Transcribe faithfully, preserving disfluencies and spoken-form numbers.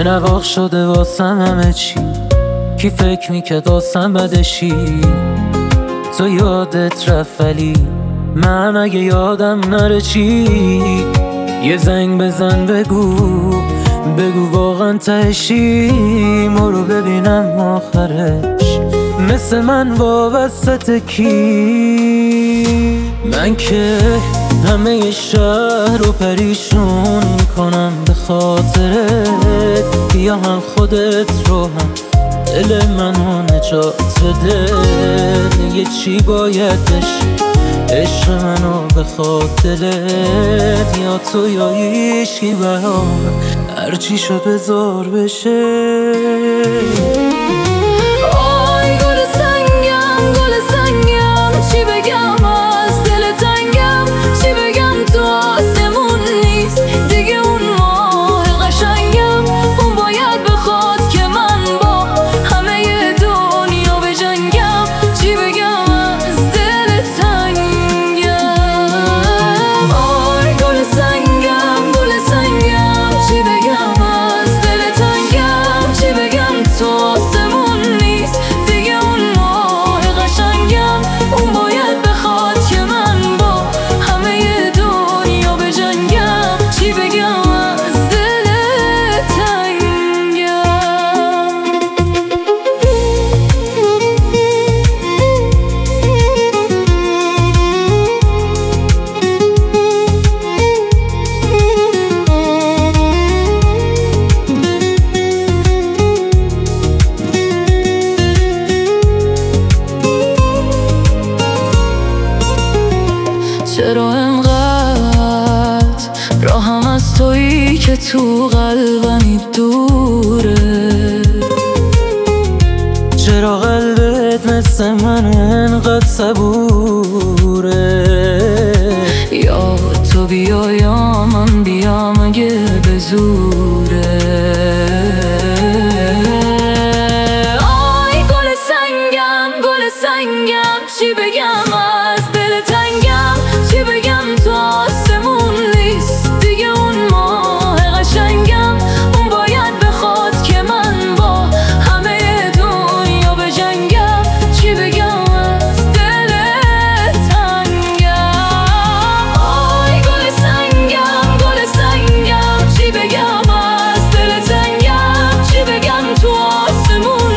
رواق شده واسم همه چی، کی فکر میکرد واسم بدشی. تو یادت رفت ولی من اگه یادم نره چی؟ یه زنگ بزن بگو بگو واقعا تهشی، ما رو ببینم آخرش مثل من وابسته کی. من که همه شهر رو پریشون میکنم به خاطرت، یا هم خودت رو هم دل منو نجات بده. یه چی باید بشه عشق منو به خاطرت، یا تو یا هیچکی برام هرچی شد بذار بشه. آی گل سنگم گل سنگم، چی بگم از دل تنگم، چی بگم تو آسمون نیست دیگه اون ماه قشنگم. اون باید بخواد که من با همه دنیا بجنگم، چی بگم از دل تنگم. آی گل سنگم گل سنگم، چی بگم از دل تنگم، چی بگم تو آسمون نیست دیگه اون ماه قشنگم. اون باید بخواد که من با همه دنیا بجنگم، چی بگم از دل تنگم. چرا انقدر راهم از تویی که تو قلبمی دوره؟ چرا قلبت مثل من انقدر صبوره؟ یا تو بیا یا من بیام اگه به زوره. آی گل سنگم گل سنگم، چی بگم از دل تنگم، چی بگم تو آسمون نیست دیگه اون ماه قشنگم. اون باید بخواد که من با همه دنیا بجنگم، چی بگم از دل تنگم. آی گل سنگم گل سنگم، چی بگم از دل تنگم، چی بگم تو آسمون